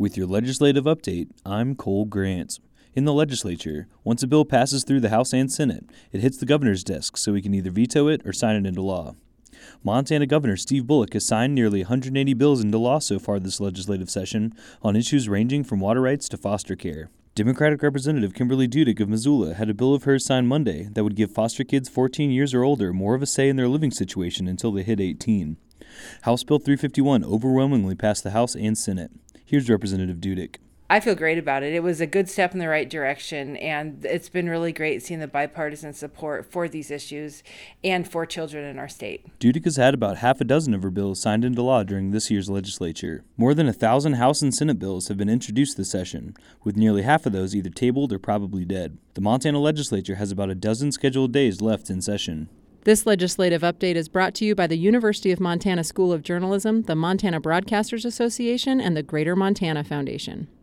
With your legislative update, I'm Cole Grant. In the legislature, once a bill passes through the House and Senate, it hits the governor's desk so he can either veto it or sign it into law. Montana Governor Steve Bullock has signed nearly 180 bills into law so far this legislative session on issues ranging from water rights to foster care. Democratic Representative Kimberly Dudick of Missoula had a bill of hers signed Monday that would give foster kids 14 years or older more of a say in their living situation until they hit 18. House Bill 351 overwhelmingly passed the House and Senate. Here's Representative Dudick. I feel great about it. It was a good step in the right direction, and it's been really great seeing the bipartisan support for these issues and for children in our state. Dudick has had about half a dozen of her bills signed into law during this year's legislature. More than 1,000 House and Senate bills have been introduced this session, with nearly half of those either tabled or probably dead. The Montana legislature has about a dozen scheduled days left in session. This legislative update is brought to you by the University of Montana School of Journalism, the Montana Broadcasters Association, and the Greater Montana Foundation.